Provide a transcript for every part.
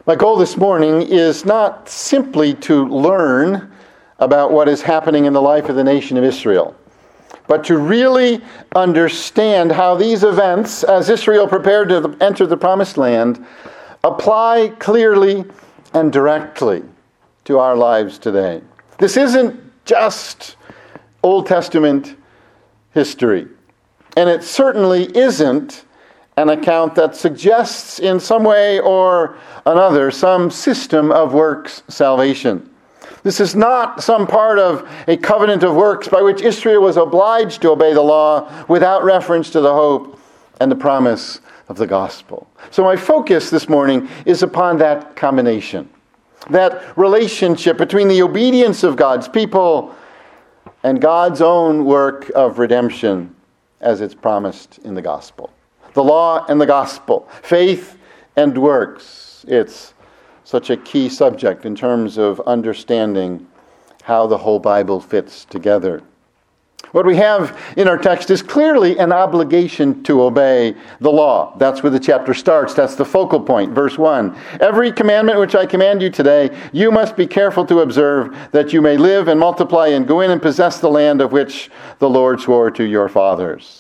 My goal this morning is not simply to learn about what is happening in the life of the nation of Israel, but to really understand how these events, as Israel prepared to enter the Promised Land, apply clearly and directly to our lives today. This isn't just Old Testament history, and it certainly isn't an account that suggests in some way or another some system of works salvation. This is not some part of a covenant of works by which Israel was obliged to obey the law without reference to the hope and the promise of the gospel. So my focus this morning is upon that combination, that relationship between the obedience of God's people and God's own work of redemption as it's promised in the gospel. The law and the gospel, faith and works. It's such a key subject in terms of understanding how the whole Bible fits together. What we have in our text is clearly an obligation to obey the law. That's where the chapter starts. That's the focal point. Verse 1. Every commandment which I command you today, you must be careful to observe, that you may live and multiply and go in and possess the land of which the Lord swore to your fathers.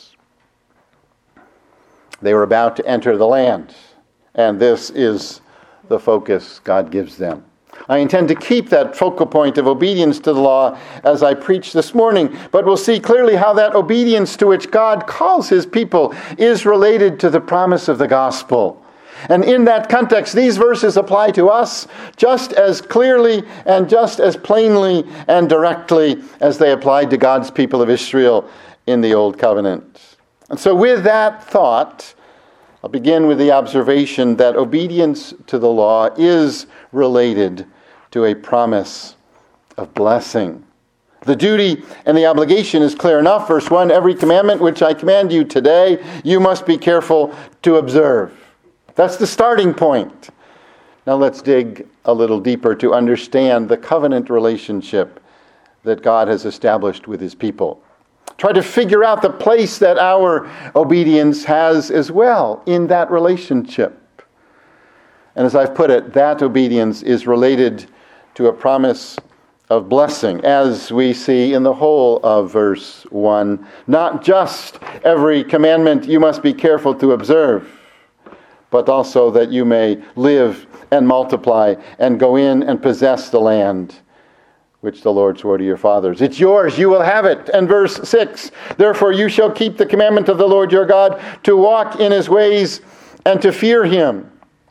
They were about to enter the land, and this is the focus God gives them. I intend to keep that focal point of obedience to the law as I preach this morning, but we'll see clearly how that obedience to which God calls his people is related to the promise of the gospel. And in that context, these verses apply to us just as clearly and just as plainly and directly as they applied to God's people of Israel in the Old Covenant. And so with that thought, I'll begin with the observation that obedience to the law is related to a promise of blessing. The duty and the obligation is clear enough. Verse 1, every commandment which I command you today, you must be careful to observe. That's the starting point. Now let's dig a little deeper to understand the covenant relationship that God has established with his people. Try to figure out the place that our obedience has as well in that relationship. And as I've put it, that obedience is related to a promise of blessing, as we see in the whole of verse 1. Not just every commandment you must be careful to observe, but also that you may live and multiply and go in and possess the land which the Lord swore to your fathers. It's yours, you will have it. And verse 6, therefore you shall keep the commandment of the Lord your God, to walk in his ways and to fear him.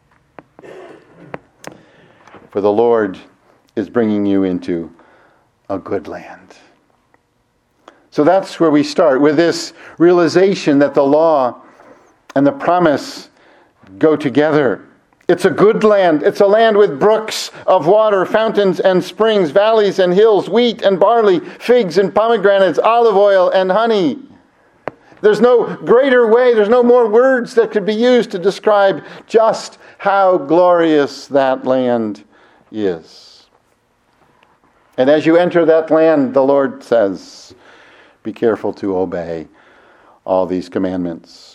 For the Lord is bringing you into a good land. So that's where we start, with this realization that the law and the promise go together. It's a good land. It's a land with brooks of water, fountains and springs, valleys and hills, wheat and barley, figs and pomegranates, olive oil and honey. There's no greater way, there's no more words that could be used to describe just how glorious that land is. And as you enter that land, the Lord says, be careful to obey all these commandments.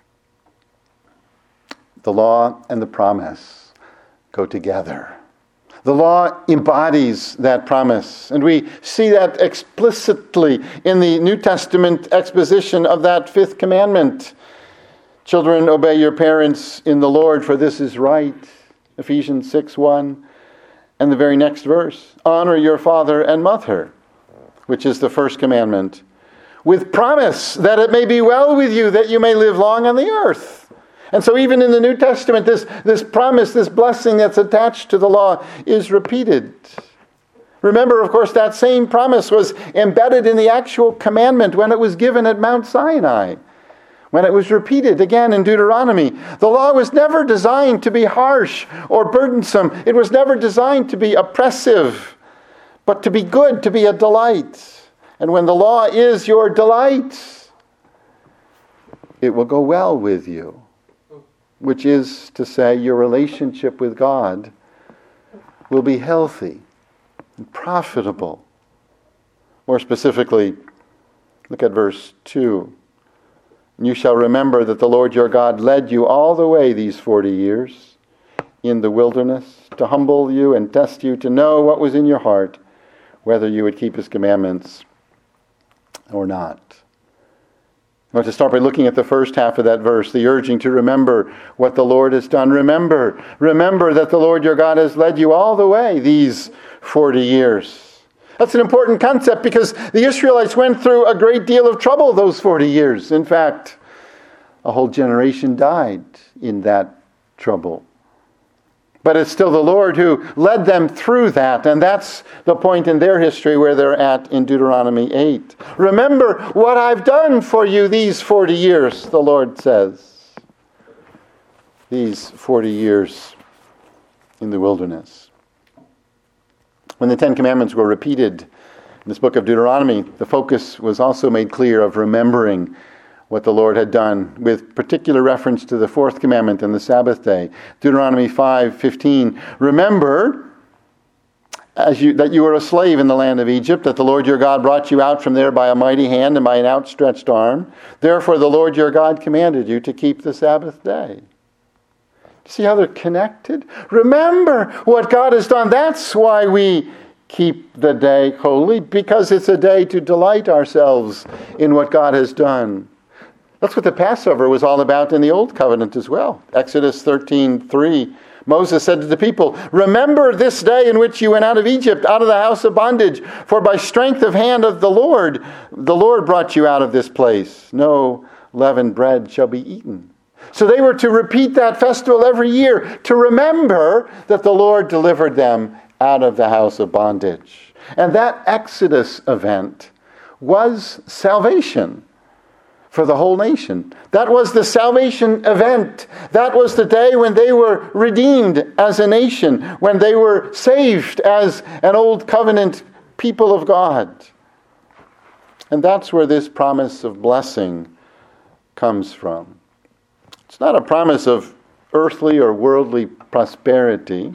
The law and the promise go together. The law embodies that promise, and we see that explicitly in the New Testament exposition of that fifth commandment. Children, obey your parents in the Lord, for this is right. Ephesians 6:1. And the very next verse, honor your father and mother, which is the first commandment, with promise that it may be well with you, that you may live long on the earth. And so even in the New Testament, this promise, this blessing that's attached to the law is repeated. Remember, of course, that same promise was embedded in the actual commandment when it was given at Mount Sinai, when it was repeated again in Deuteronomy. The law was never designed to be harsh or burdensome. It was never designed to be oppressive, but to be good, to be a delight. And when the law is your delight, it will go well with you. Which is to say, your relationship with God will be healthy and profitable. More specifically, look at verse 2. You shall remember that the Lord your God led you all the way these 40 years in the wilderness, to humble you and test you, to know what was in your heart, whether you would keep his commandments or not. I want to start by looking at the first half of that verse, the urging to remember what the Lord has done. Remember that the Lord your God has led you all the way these 40 years. That's an important concept because the Israelites went through a great deal of trouble those 40 years. In fact, a whole generation died in that trouble. But it's still the Lord who led them through that. And that's the point in their history where they're at in Deuteronomy 8. Remember what I've done for you these 40 years, the Lord says. These 40 years in the wilderness. When the Ten Commandments were repeated in this book of Deuteronomy, the focus was also made clear of remembering what the Lord had done, with particular reference to the fourth commandment and the Sabbath day. Deuteronomy 5:15. Remember that you were a slave in the land of Egypt, that the Lord your God brought you out from there by a mighty hand and by an outstretched arm. Therefore the Lord your God commanded you to keep the Sabbath day. See how they're connected? Remember what God has done. That's why we keep the day holy, because it's a day to delight ourselves in what God has done. That's what the Passover was all about in the Old Covenant as well. Exodus 13:3. Moses said to the people, remember this day in which you went out of Egypt, out of the house of bondage, for by strength of hand of the Lord brought you out of this place. No leavened bread shall be eaten. So they were to repeat that festival every year to remember that the Lord delivered them out of the house of bondage. And that Exodus event was salvation for the whole nation. That was the salvation event. That was the day when they were redeemed as a nation, when they were saved as an old covenant people of God. And that's where this promise of blessing comes from. It's not a promise of earthly or worldly prosperity.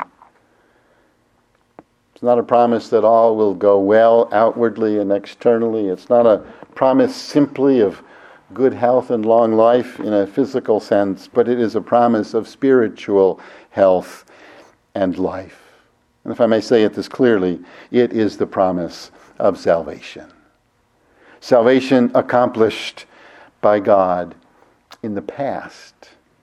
It's not a promise that all will go well outwardly and externally. It's not a promise simply of good health and long life in a physical sense, but it is a promise of spiritual health and life. And if I may say it this clearly, it is the promise of salvation. Salvation accomplished by God in the past.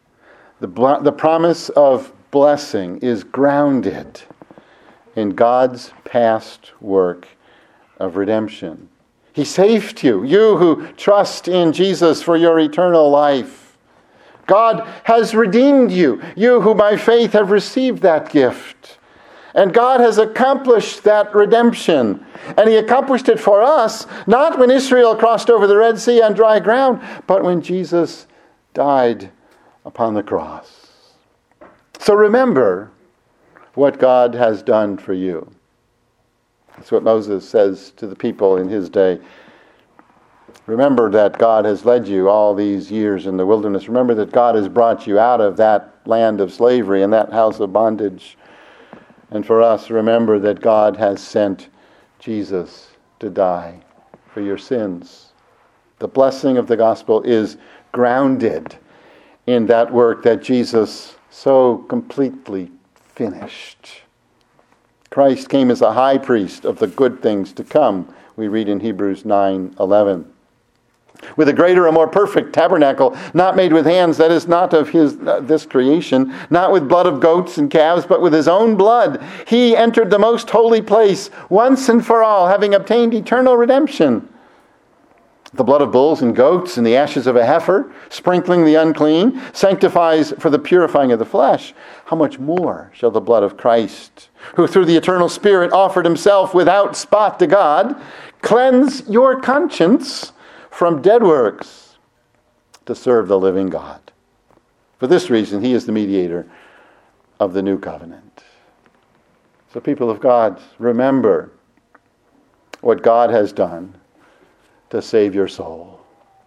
The promise of blessing is grounded in God's past work of redemption. He saved you, you who trust in Jesus for your eternal life. God has redeemed you, you who by faith have received that gift. And God has accomplished that redemption. And he accomplished it for us, not when Israel crossed over the Red Sea on dry ground, but when Jesus died upon the cross. So remember what God has done for you. That's what Moses says to the people in his day. Remember that God has led you all these years in the wilderness. Remember that God has brought you out of that land of slavery and that house of bondage. And for us, remember that God has sent Jesus to die for your sins. The blessing of the gospel is grounded in that work that Jesus so completely finished. Christ came as a high priest of the good things to come, we read in Hebrews 9:11. With a greater and more perfect tabernacle, not made with hands, that is not of this creation, not with blood of goats and calves, but with his own blood, he entered the most holy place once and for all, having obtained eternal redemption. The blood of bulls and goats and the ashes of a heifer, sprinkling the unclean, sanctifies for the purifying of the flesh. How much more shall the blood of Christ, who through the eternal Spirit offered himself without spot to God, cleanse your conscience from dead works to serve the living God? For this reason, he is the mediator of the new covenant. So people of God, remember what God has done to save your soul.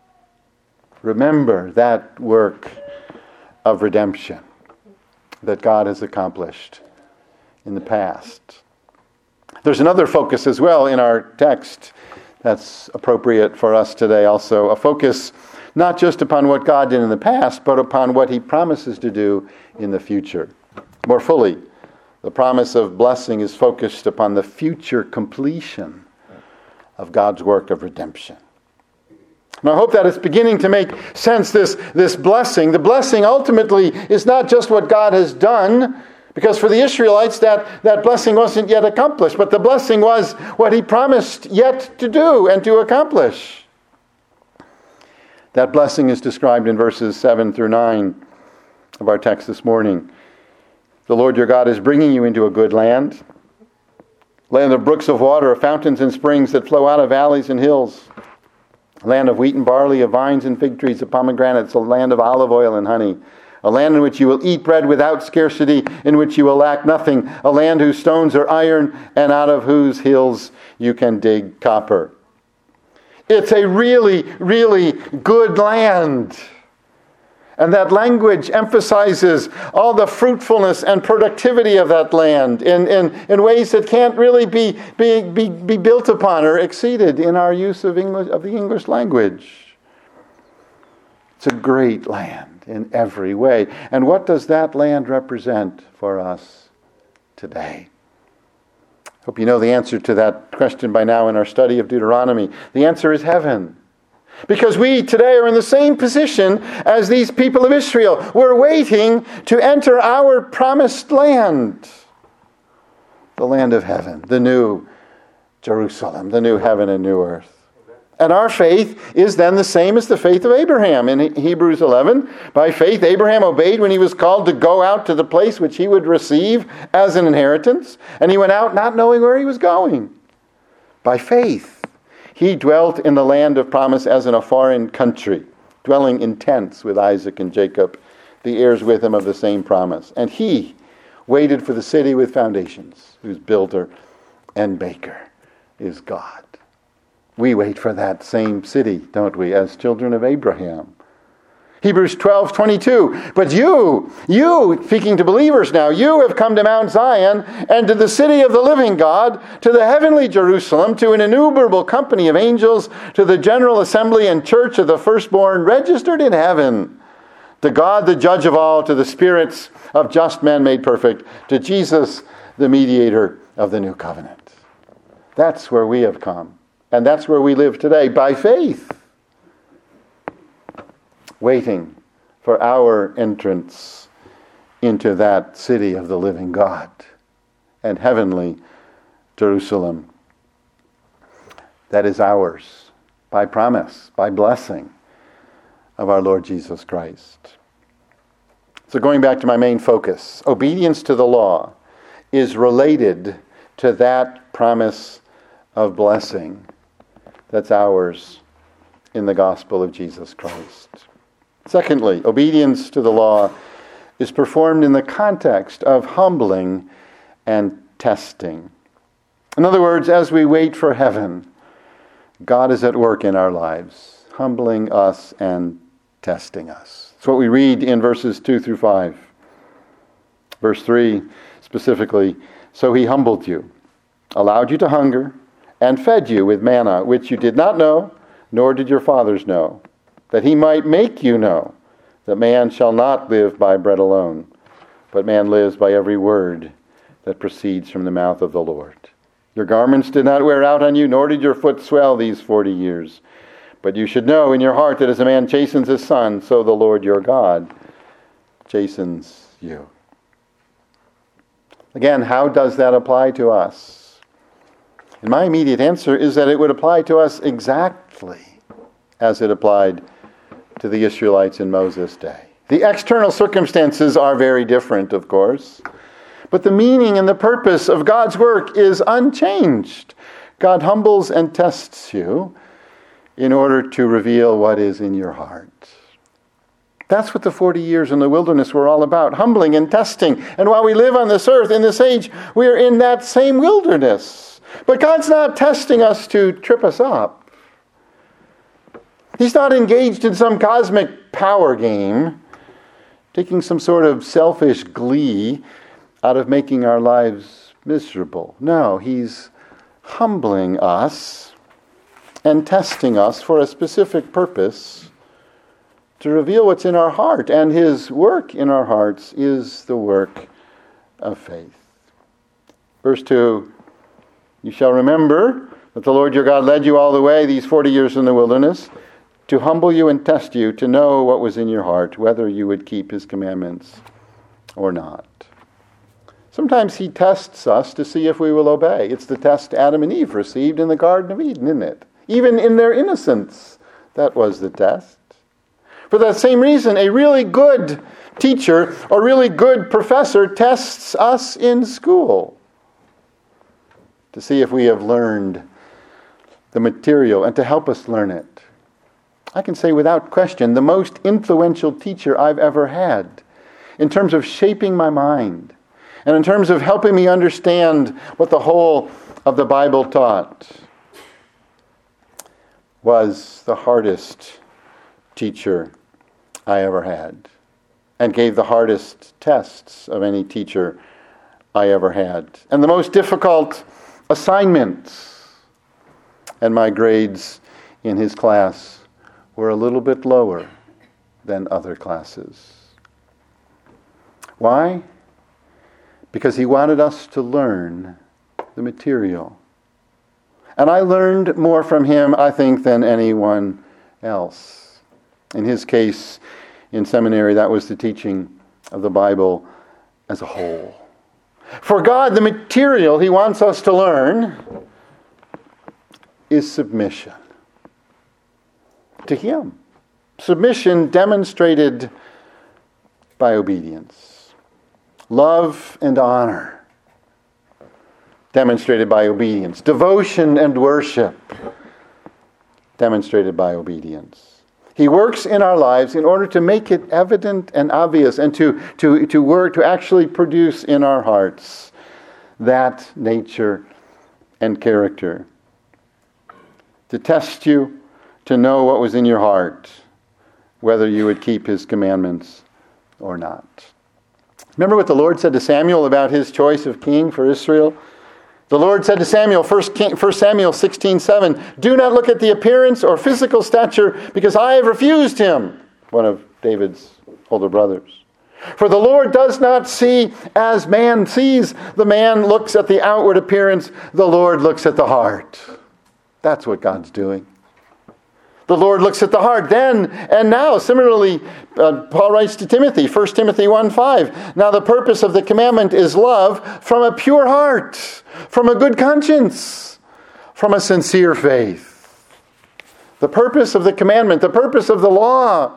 Remember that work of redemption that God has accomplished in the past. There's another focus as well in our text that's appropriate for us today also. A focus not just upon what God did in the past, but upon what he promises to do in the future. More fully, the promise of blessing is focused upon the future completion of God's work of redemption. And I hope that it's beginning to make sense, this blessing. The blessing ultimately is not just what God has done, because for the Israelites that blessing wasn't yet accomplished, but the blessing was what he promised yet to do and to accomplish. That blessing is described in verses 7 through 9 of our text this morning. The Lord your God is bringing you into a good land of brooks of water, of fountains and springs that flow out of valleys and hills. A land of wheat and barley, of vines and fig trees, of pomegranates, a land of olive oil and honey. A land in which you will eat bread without scarcity, in which you will lack nothing. A land whose stones are iron, and out of whose hills you can dig copper. It's a really, really good land. And that language emphasizes all the fruitfulness and productivity of that land in ways that can't really be built upon or exceeded in our use of the English language. It's a great land in every way. And what does that land represent for us today? Hope you know the answer to that question by now in our study of Deuteronomy. The answer is heaven. Because we today are in the same position as these people of Israel. We're waiting to enter our promised land. The land of heaven, the new Jerusalem, the new heaven and new earth. And our faith is then the same as the faith of Abraham. In Hebrews 11, by faith Abraham obeyed when he was called to go out to the place which he would receive as an inheritance. And he went out not knowing where he was going. By faith he dwelt in the land of promise as in a foreign country, dwelling in tents with Isaac and Jacob, the heirs with him of the same promise. And he waited for the city with foundations, whose builder and maker is God. We wait for that same city, don't we, as children of Abraham. Hebrews 12:22. But you, speaking to believers now, you have come to Mount Zion and to the city of the living God, to the heavenly Jerusalem, to an innumerable company of angels, to the general assembly and church of the firstborn registered in heaven, to God the judge of all, to the spirits of just men made perfect, to Jesus the mediator of the new covenant. That's where we have come. And that's where we live today, by faith. Waiting for our entrance into that city of the living God and heavenly Jerusalem. That is ours by promise, by blessing of our Lord Jesus Christ. So going back to my main focus, obedience to the law is related to that promise of blessing that's ours in the gospel of Jesus Christ. Secondly, obedience to the law is performed in the context of humbling and testing. In other words, as we wait for heaven, God is at work in our lives, humbling us and testing us. It's what we read in verses 2 through 5. Verse 3 specifically, so he humbled you, allowed you to hunger, and fed you with manna, which you did not know, nor did your fathers know, that he might make you know that man shall not live by bread alone, but man lives by every word that proceeds from the mouth of the Lord. Your garments did not wear out on you, nor did your foot swell these 40 years. But you should know in your heart that as a man chastens his son, so the Lord your God chastens you. Again, how does that apply to us? And my immediate answer is that it would apply to us exactly as it applied to the Israelites in Moses' day. The external circumstances are very different, of course, but the meaning and the purpose of God's work is unchanged. God humbles and tests you in order to reveal what is in your heart. That's what the 40 years in the wilderness were all about, humbling and testing. And while we live on this earth, in this age, we are in that same wilderness. But God's not testing us to trip us up. He's not engaged in some cosmic power game, taking some sort of selfish glee out of making our lives miserable. No, he's humbling us and testing us for a specific purpose to reveal what's in our heart. And his work in our hearts is the work of faith. Verse 2, you shall remember that the Lord your God led you all the way these 40 years in the wilderness to humble you and test you, to know what was in your heart, whether you would keep his commandments or not. Sometimes he tests us to see if we will obey. It's the test Adam and Eve received in the Garden of Eden, isn't it? Even in their innocence, that was the test. For that same reason, a really good teacher or really good professor tests us in school to see if we have learned the material and to help us learn it. I can say without question, the most influential teacher I've ever had in terms of shaping my mind and in terms of helping me understand what the whole of the Bible taught was the hardest teacher I ever had, and gave the hardest tests of any teacher I ever had, and the most difficult assignments. And my grades in his class were a little bit lower than other classes. Why? Because he wanted us to learn the material. And I learned more from him, I think, than anyone else. In his case, in seminary, that was the teaching of the Bible as a whole. For God, the material he wants us to learn is submission to him. Submission demonstrated by obedience. Love and honor demonstrated by obedience. Devotion and worship demonstrated by obedience. He works in our lives in order to make it evident and obvious and to work, to actually produce in our hearts that nature and character. To test you, to know what was in your heart, whether you would keep his commandments or not. Remember what the Lord said to Samuel about his choice of king for Israel? The Lord said to Samuel, 1 Samuel 16:7, "Do not look at the appearance or physical stature, because I have refused him," one of David's older brothers. "For the Lord does not see as man sees. The man looks at the outward appearance. The Lord looks at the heart." That's what God's doing. The Lord looks at the heart then and now. Similarly, Paul writes to Timothy, 1 Timothy 1:5, "Now the purpose of the commandment is love from a pure heart, from a good conscience, from a sincere faith." The purpose of the commandment, the purpose of the law,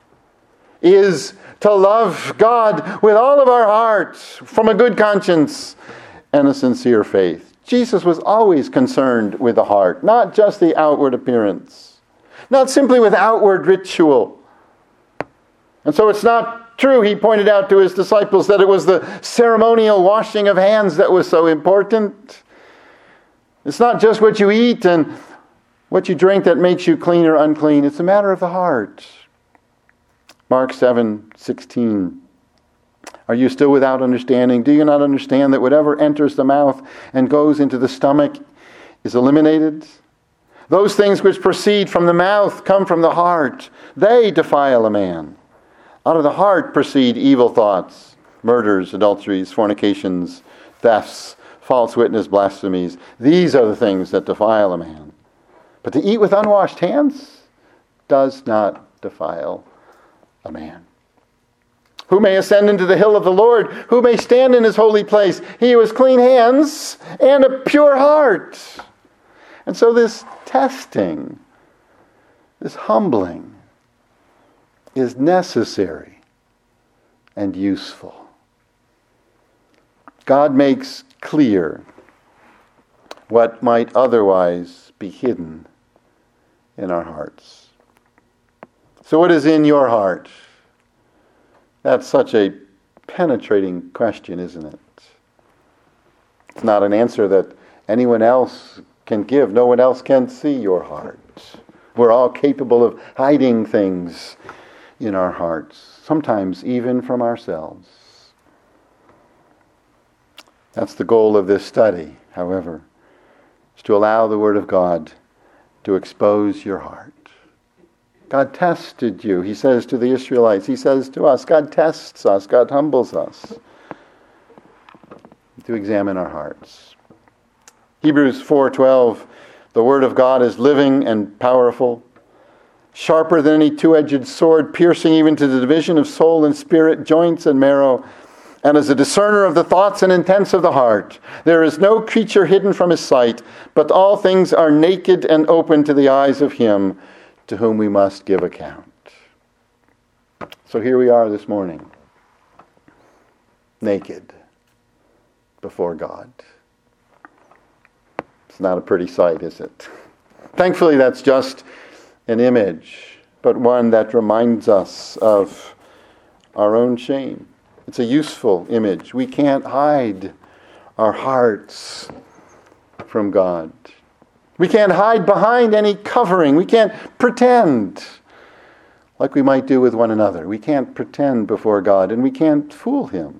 is to love God with all of our hearts, from a good conscience and a sincere faith. Jesus was always concerned with the heart, not just the outward appearance. Not simply with outward ritual. And so it's not true, he pointed out to his disciples, that it was the ceremonial washing of hands that was so important. It's not just what you eat and what you drink that makes you clean or unclean. It's a matter of the heart. Mark 7:16. "Are you still without understanding? Do you not understand that whatever enters the mouth and goes into the stomach is eliminated? Those things which proceed from the mouth come from the heart. They defile a man. Out of the heart proceed evil thoughts, murders, adulteries, fornications, thefts, false witness, blasphemies. These are the things that defile a man. But to eat with unwashed hands does not defile a man. Who may ascend into the hill of the Lord? Who may stand in his holy place? He who has clean hands and a pure heart." And so this testing, this humbling, is necessary and useful. God makes clear what might otherwise be hidden in our hearts. So what is in your heart? That's such a penetrating question, isn't it? It's not an answer that anyone else can give. No one else can see your heart. We're all capable of hiding things in our hearts, sometimes even from ourselves. That's the goal of this study, however, is to allow the Word of God to expose your heart. God tested you, he says to the Israelites. He says to us, God tests us, God humbles us. to examine our hearts. Hebrews 4:12, the Word of God is living and powerful, sharper than any two-edged sword, piercing even to the division of soul and spirit, joints and marrow, and is a discerner of the thoughts and intents of the heart. There is no creature hidden from his sight, but all things are naked and open to the eyes of him to whom we must give account. So here we are this morning, naked before God. It's not a pretty sight, is it? Thankfully, that's just an image, but one that reminds us of our own shame. It's a useful image. We can't hide our hearts from God. We can't hide behind any covering. We can't pretend like we might do with one another. We can't pretend before God, and we can't fool him.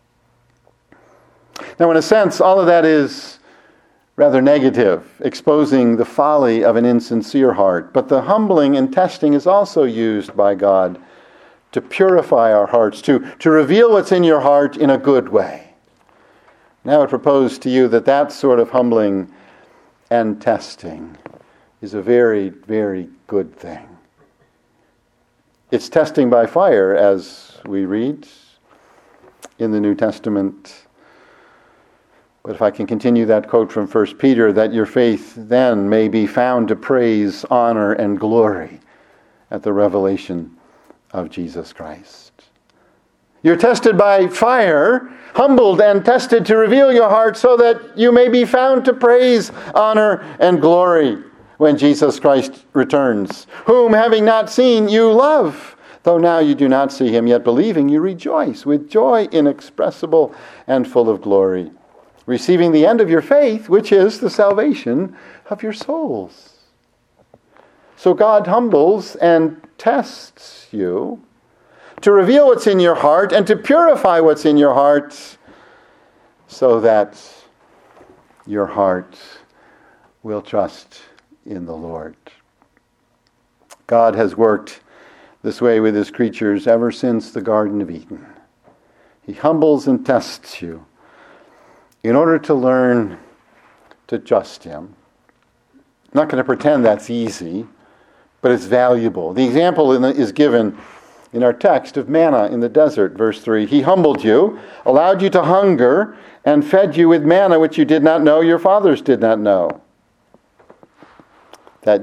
Now, in a sense, all of that is rather negative, exposing the folly of an insincere heart. But the humbling and testing is also used by God to purify our hearts, to reveal what's in your heart in a good way. Now I propose to you that sort of humbling and testing is a very, very good thing. It's testing by fire, as we read in the New Testament. But if I can continue that quote from 1 Peter, that your faith then may be found to praise, honor, and glory at the revelation of Jesus Christ. You're tested by fire, humbled and tested to reveal your heart so that you may be found to praise, honor, and glory when Jesus Christ returns, whom having not seen you love, though now you do not see him, yet believing you rejoice with joy inexpressible and full of glory, receiving the end of your faith, which is the salvation of your souls. So God humbles and tests you to reveal what's in your heart and to purify what's in your heart so that your heart will trust in the Lord. God has worked this way with his creatures ever since the Garden of Eden. He humbles and tests you in order to learn to trust him. I'm not going to pretend that's easy, but it's valuable. The example is given in our text of manna in the desert, verse 3. He humbled you, allowed you to hunger, and fed you with manna which you did not know, your fathers did not know. That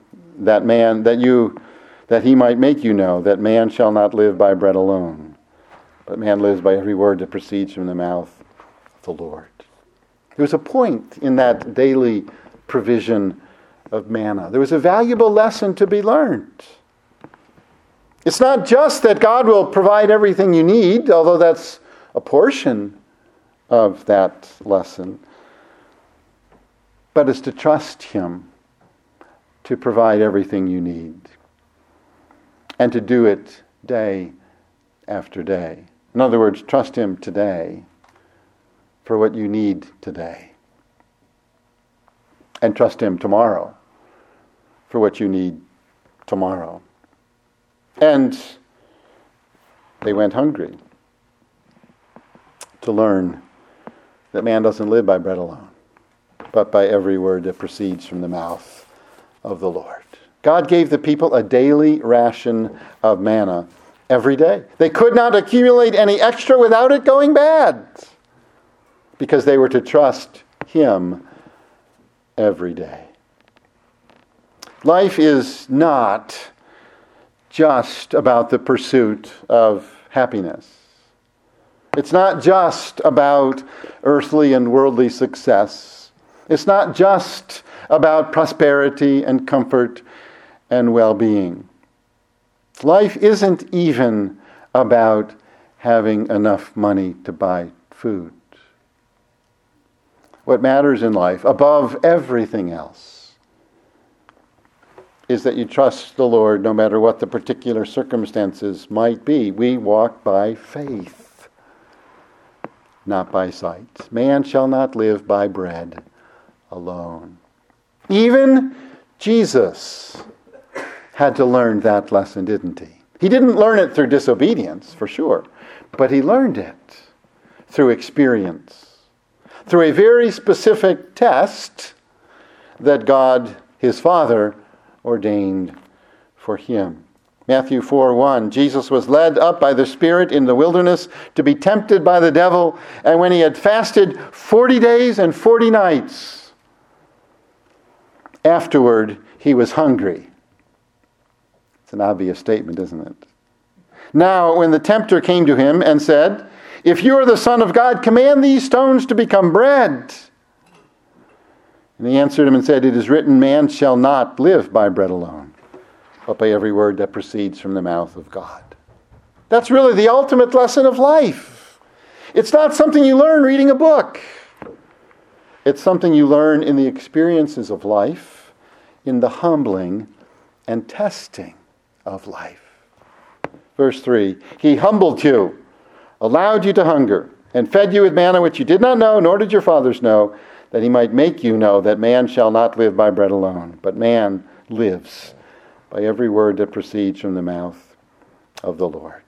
he might make you know that man shall not live by bread alone, but man lives by every word that proceeds from the mouth of the Lord. There was a point in that daily provision of manna. There was a valuable lesson to be learned. It's not just that God will provide everything you need, although that's a portion of that lesson, but it's to trust him to provide everything you need and to do it day after day. In other words, trust him today for what you need today, and trust him tomorrow for what you need tomorrow. And they went hungry to learn that man doesn't live by bread alone, but by every word that proceeds from the mouth of the Lord. God gave the people a daily ration of manna every day. They could not accumulate any extra without it going bad, because they were to trust him every day. Life is not just about the pursuit of happiness. It's not just about earthly and worldly success. It's not just about prosperity and comfort and well-being. Life isn't even about having enough money to buy food. What matters in life, above everything else, is that you trust the Lord no matter what the particular circumstances might be. We walk by faith, not by sight. Man shall not live by bread alone. Even Jesus had to learn that lesson, didn't he? He didn't learn it through disobedience, for sure, but he learned it through experience. through a very specific test that God, his Father, ordained for him. Matthew 4:1, Jesus was led up by the Spirit in the wilderness to be tempted by the devil, and when he had fasted 40 days and 40 nights, afterward he was hungry. It's an obvious statement, isn't it? Now, when the tempter came to him and said, "If you are the Son of God, command these stones to become bread." And he answered him and said, "It is written, man shall not live by bread alone, but by every word that proceeds from the mouth of God." That's really the ultimate lesson of life. It's not something you learn reading a book. It's something you learn in the experiences of life, in the humbling and testing of life. Verse 3, he humbled you, allowed you to hunger, and fed you with manna which you did not know, nor did your fathers know, that he might make you know that man shall not live by bread alone, but man lives by every word that proceeds from the mouth of the Lord.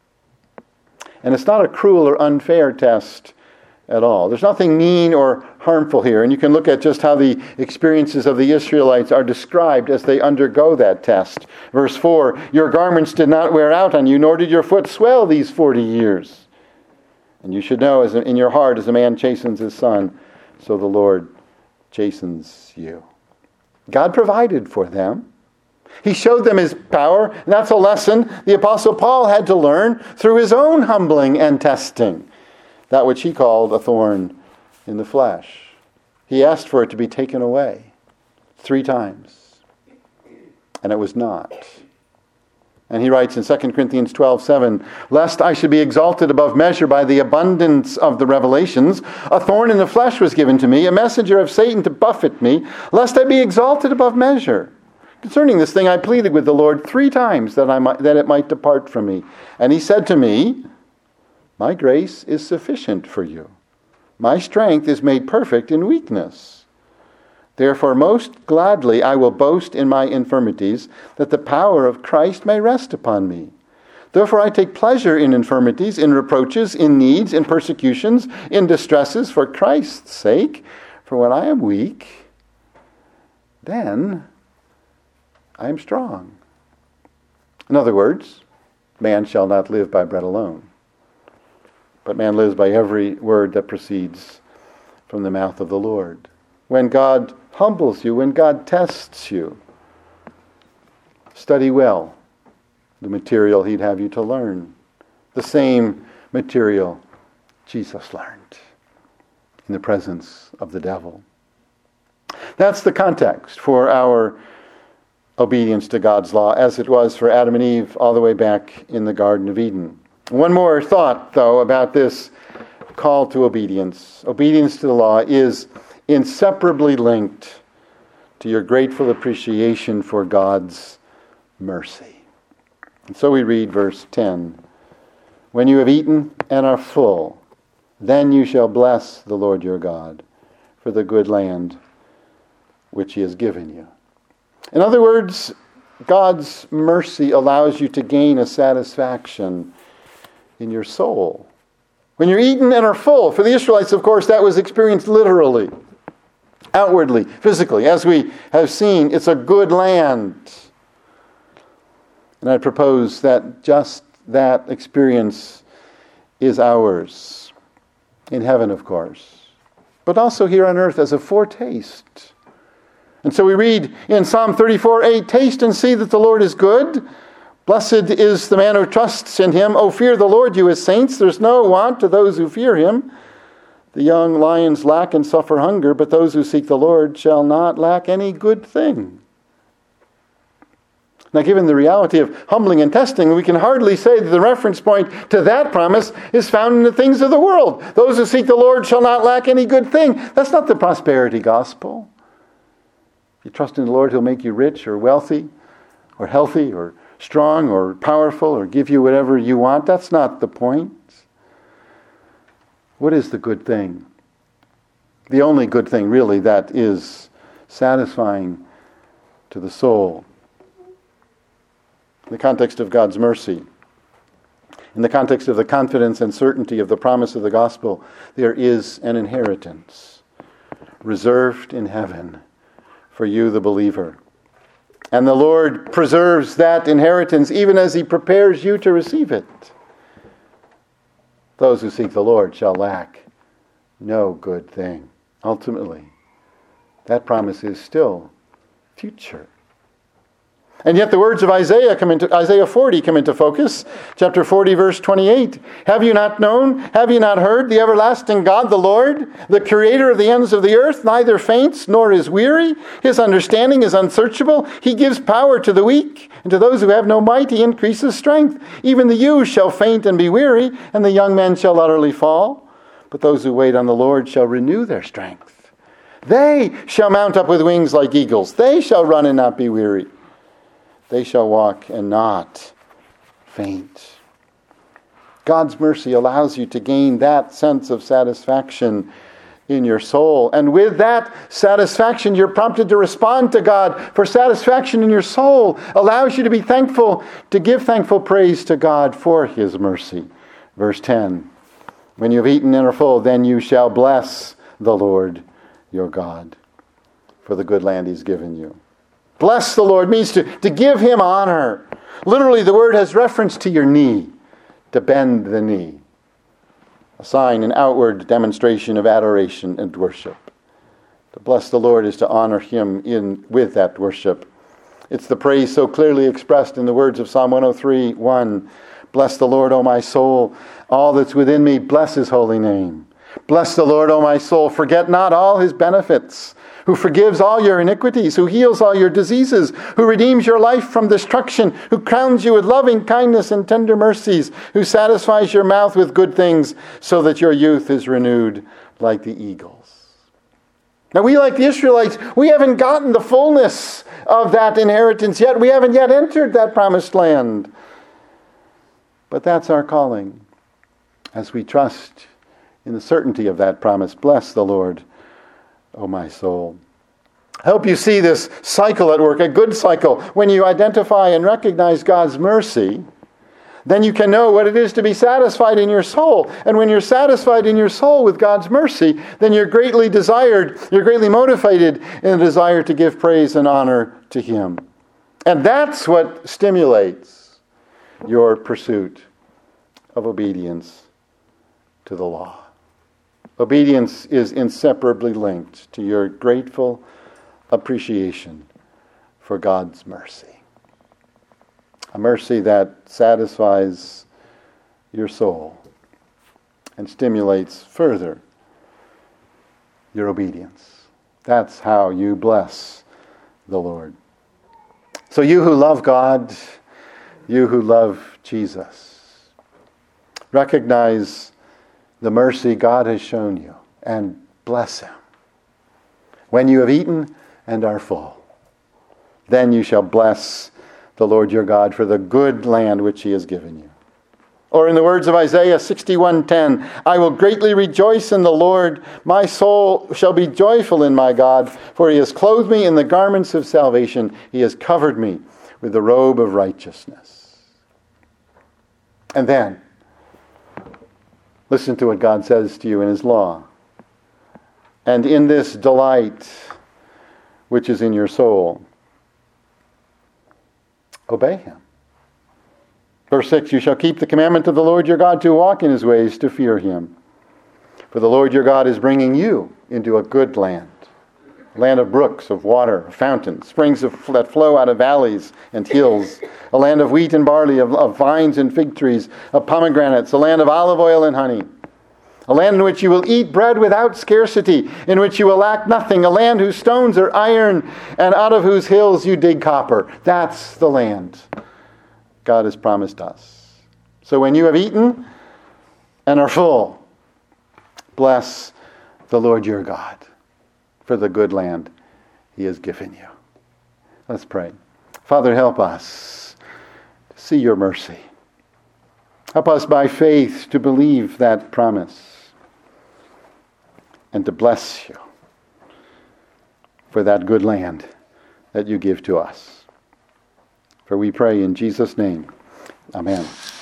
And it's not a cruel or unfair test at all. There's nothing mean or harmful here. And you can look at just how the experiences of the Israelites are described as they undergo that test. Verse 4, your garments did not wear out on you, nor did your foot swell these 40 years. And you should know in your heart, as a man chastens his son, so the Lord chastens you. God provided for them. He showed them his power, and that's a lesson the Apostle Paul had to learn through his own humbling and testing, that which he called a thorn in the flesh. He asked for it to be taken away 3 times, and it was not. And he writes in 2 Corinthians 12:7, lest I should be exalted above measure by the abundance of the revelations, a thorn in the flesh was given to me, a messenger of Satan to buffet me, lest I be exalted above measure. Concerning this thing I pleaded with the Lord 3 times that it might depart from me. And he said to me, my grace is sufficient for you. My strength is made perfect in weakness. Therefore most gladly I will boast in my infirmities, that the power of Christ may rest upon me. Therefore I take pleasure in infirmities, in reproaches, in needs, in persecutions, in distresses, for Christ's sake. For when I am weak, then I am strong. In other words, man shall not live by bread alone, but man lives by every word that proceeds from the mouth of the Lord. When God humbles you, when God tests you, study well the material he'd have you to learn. The same material Jesus learned in the presence of the devil. That's the context for our obedience to God's law, as it was for Adam and Eve all the way back in the Garden of Eden. One more thought, though, about this call to obedience. Obedience to the law is inseparably linked to your grateful appreciation for God's mercy. And so we read verse 10. When you have eaten and are full, then you shall bless the Lord your God for the good land which he has given you. In other words, God's mercy allows you to gain a satisfaction in your soul. When you're eaten and are full, for the Israelites, of course, that was experienced literally, outwardly, physically. As we have seen, it's a good land. And I propose that just that experience is ours, in heaven, of course, but also here on earth as a foretaste. And so we read in Psalm 34:8, taste and see that the Lord is good. Blessed is the man who trusts in him. O fear the Lord, you his saints. There's no want to those who fear him. The young lions lack and suffer hunger, but those who seek the Lord shall not lack any good thing. Now, given the reality of humbling and testing, we can hardly say that the reference point to that promise is found in the things of the world. Those who seek the Lord shall not lack any good thing. That's not the prosperity gospel. If you trust in the Lord, he'll make you rich or wealthy or healthy or strong or powerful or give you whatever you want. That's not the point. What is the good thing? The only good thing, really, that is satisfying to the soul. In the context of God's mercy, In the context of the confidence and certainty of the promise of the gospel, there is an inheritance reserved in heaven for you, the believer. And the Lord preserves that inheritance even as he prepares you to receive it. Those who seek the Lord shall lack no good thing. Ultimately, that promise is still future. And yet the words of Isaiah 40 come into focus. Chapter 40, verse 28. Have you not known? Have you not heard? The everlasting God, the Lord, the creator of the ends of the earth, neither faints nor is weary. His understanding is unsearchable. He gives power to the weak, and to those who have no might he increases strength. Even the youth shall faint and be weary, and the young men shall utterly fall. But those who wait on the Lord shall renew their strength. They shall mount up with wings like eagles. They shall run and not be weary. They shall walk and not faint. God's mercy allows you to gain that sense of satisfaction in your soul. And with that satisfaction, you're prompted to respond to God, for satisfaction in your soul allows you to be thankful, to give thankful praise to God for his mercy. Verse 10, when you have eaten and are full, then you shall bless the Lord your God for the good land he's given you. Bless the Lord means to give him honor. Literally, the word has reference to your knee, to bend the knee. A sign, an outward demonstration of adoration and worship. To bless the Lord is to honor him with that worship. It's the praise so clearly expressed in the words of Psalm 103:1. Bless the Lord, O my soul. All that's within me, bless his holy name. Bless the Lord, O my soul. Forget not all his benefits, who forgives all your iniquities, who heals all your diseases, who redeems your life from destruction, who crowns you with loving kindness and tender mercies, who satisfies your mouth with good things, so that your youth is renewed like the eagles. Now we, like the Israelites, we haven't gotten the fullness of that inheritance yet. We haven't yet entered that promised land. But that's our calling. As we trust in the certainty of that promise, bless the Lord, O my soul. I hope you see this cycle at work, a good cycle. When you identify and recognize God's mercy, then you can know what it is to be satisfied in your soul. And when you're satisfied in your soul with God's mercy, then you're greatly motivated in the desire to give praise and honor to him. And that's what stimulates your pursuit of obedience to the law. Obedience is inseparably linked to your grateful appreciation for God's mercy. A mercy that satisfies your soul and stimulates further your obedience. That's how you bless the Lord. So you who love God, you who love Jesus, recognize the mercy God has shown you, and bless him. When you have eaten and are full, then you shall bless the Lord your God for the good land which he has given you. Or in the words of Isaiah 61:10, I will greatly rejoice in the Lord. My soul shall be joyful in my God, for he has clothed me in the garments of salvation. He has covered me with the robe of righteousness. And then, listen to what God says to you in his law. And in this delight which is in your soul, obey him. Verse 6, you shall keep the commandment of the Lord your God to walk in his ways, to fear him. For the Lord your God is bringing you into a good land. A land of brooks, of water, of fountains, springs that flow out of valleys and hills. A land of wheat and barley, of vines and fig trees, of pomegranates. A land of olive oil and honey. A land in which you will eat bread without scarcity, in which you will lack nothing. A land whose stones are iron, and out of whose hills you dig copper. That's the land God has promised us. So when you have eaten and are full, bless the Lord your God for the good land he has given you. Let's pray. Father, help us to see your mercy. Help us by faith to believe that promise and to bless you for that good land that you give to us. For we pray in Jesus' name. Amen.